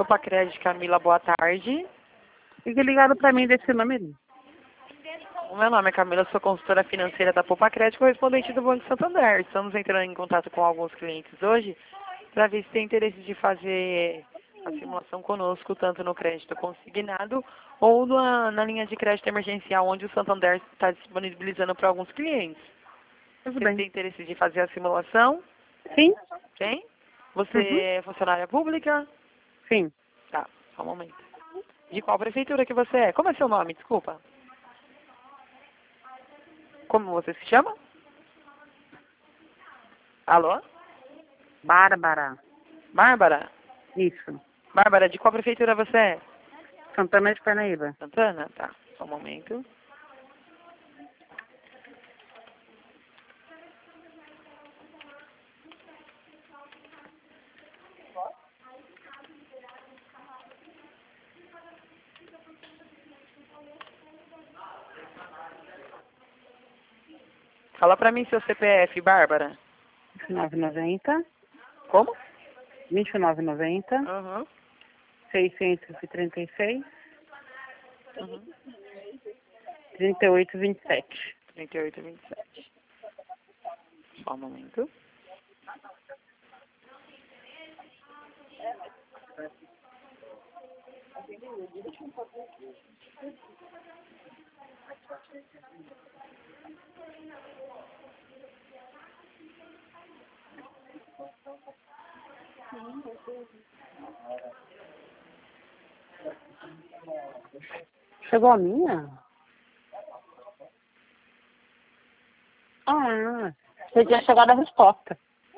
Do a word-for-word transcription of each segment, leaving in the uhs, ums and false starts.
Popacred, Camila, boa tarde. Fique ligado para mim desse número. O meu nome é Camila, sou consultora financeira da Popacred, correspondente do Banco Santander. Estamos entrando em contato com alguns clientes hoje para ver se tem interesse de fazer a simulação conosco, tanto no crédito consignado ou na, na linha de crédito emergencial, onde o Santander está disponibilizando para alguns clientes. Tudo Você bem. tem interesse de fazer a simulação? Sim? Tem? Você Uhum. é funcionária pública? Sim. Tá, só um momento. De qual prefeitura que você é? Como é seu nome? Desculpa. Como você se chama? Alô? Bárbara. Bárbara? Isso. Bárbara, de qual prefeitura você é? Santana de Parnaíba. Santana? Tá, só um momento. Fala pra mim seu C P F, Bárbara. vinte e nove e noventa. Como? vinte e nove e noventa. Uhum. seiscentos e trinta e seis. Uhum. trinta e oito e vinte e sete. trinta e oito e vinte e sete. Só um momento. Chegou a minha? Ah, você tinha chegado a resposta.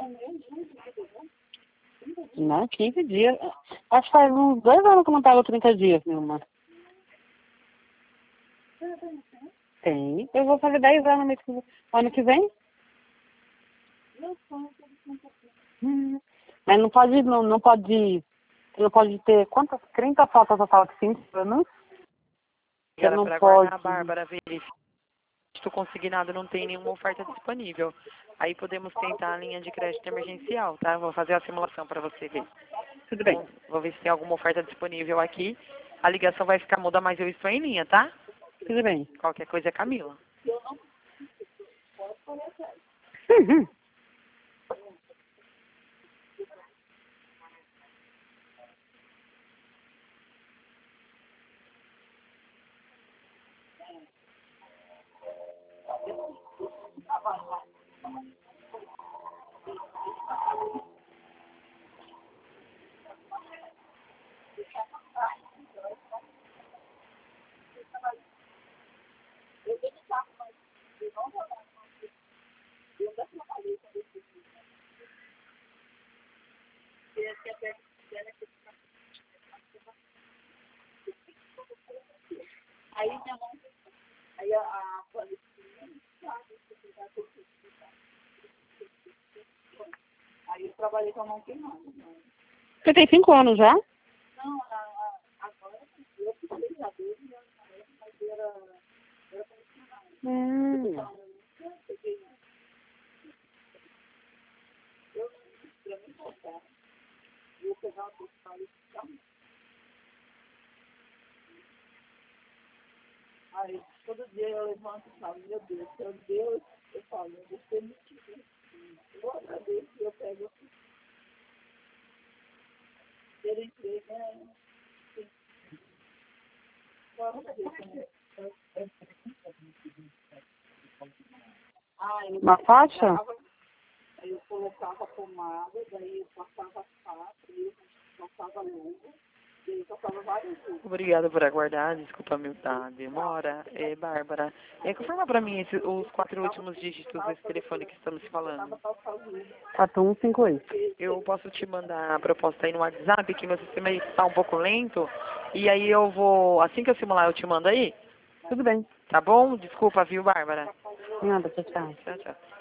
Não, quinze dias. Acho que faz uns dois anos que eu não pago trinta dias, minha irmã. Tem. Eu vou fazer dez anos mês que vem. Ano que vem? Hum. Mas não pode, não, não pode, não pode ter quantas? trinta fotos total de cinco anos? Você Era não para pode. aguardar, Bárbara, verificar. Crédito consignado não tem nenhuma oferta disponível. Aí podemos tentar a linha de crédito emergencial, tá? Vou fazer a simulação para você ver. Tudo bem. Vou, vou ver se tem alguma oferta disponível aqui. A ligação vai ficar muda, mas eu estou em linha, tá? Tudo bem. Qualquer coisa é Camila. Uhum. Você tem cinco anos já? Hum. Aí, todo dia eu levanto e falo, meu Deus, meu Deus, eu falo, meu Deus, permitido. Eu agradeço e eu pego ter emprego, né? Ah, eu Uma faixa? colocava, aí eu colocava pomada, daí eu passava faca, eu passava luva, daí eu passava várias luvas. Obrigada por aguardar. Desculpa a demora. É, Bárbara, é, confirma para mim esse, os quatro últimos dígitos desse telefone que estamos falando. quatro um cinco oito. Eu posso te mandar a proposta aí no WhatsApp, que meu sistema está um pouco lento. E aí eu vou, assim que eu simular, eu te mando aí. Tudo bem. Tá bom? Desculpa, viu, Bárbara? Nada, tchau, tchau. Tchau, tchau.